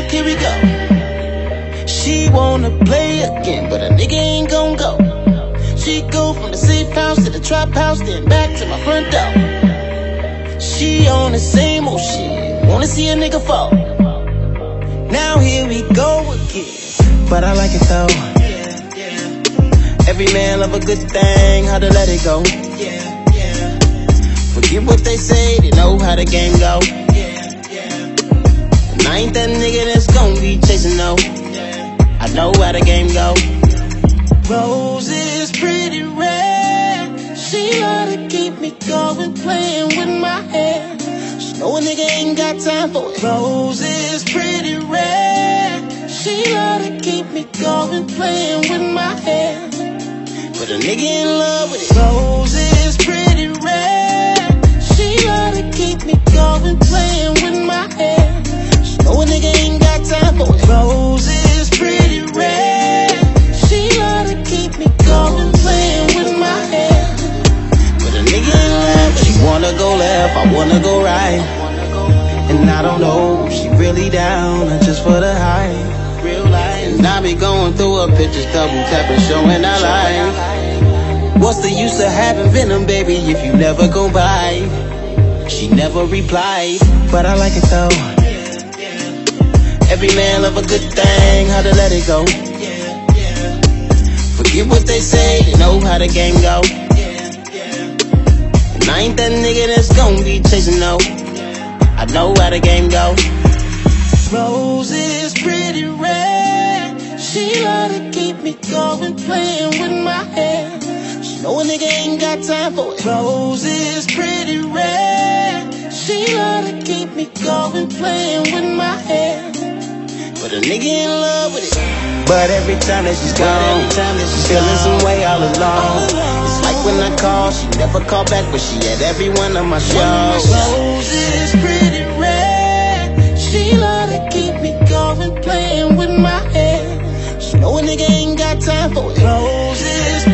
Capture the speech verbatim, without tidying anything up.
here we go. She wanna play again, but a nigga ain't gon' go. She go from the safe house to the trap house, then back to my front door. She on the same old shit, wanna see a nigga fall. Now here we go again, but I like it though. Every man love a good thing, how to let it go. Forget what they say, they know how the game go. And I ain't that nigga that's gon' be chasing no. I know how the game go. Rose is pretty red, she love to keep me going, playing with my hair. She know a nigga ain't got time for it. Rose is pretty red, she love to keep me going, playing with my hair. But a nigga in love with it. Rose is pretty red, she love to keep me going, playing with my hair. She know a nigga ain't got time for it. Rose is pretty red, she love to keep me going, playing with my hair. But a nigga in love with it. She wanna go left, I wanna go right, and I don't know if she really down or just for the hype. Real life. And I be going through her pictures, double tapping, showing I like. What's the use of having venom, baby, if you never gon' buy? She never replied, but I like it though. Every man love a good thing, how to let it go. Forget what they say, they know how the game go. And I ain't that nigga that's gon' be chasing no. I know how the game go. Rose is pretty red, she love to keep me going, playing with my hair. She know a nigga ain't got time for it. Rose is pretty red, she love to keep me going, playing with my hair. But a nigga in love with it. But every time that she's gone, she's feeling some way all alone. It's like when I call, she never call back, but she at every one of my shows. Rose is pretty red, she love to keep me going, playing with my hair. She know a nigga ain't got time for it. Rose is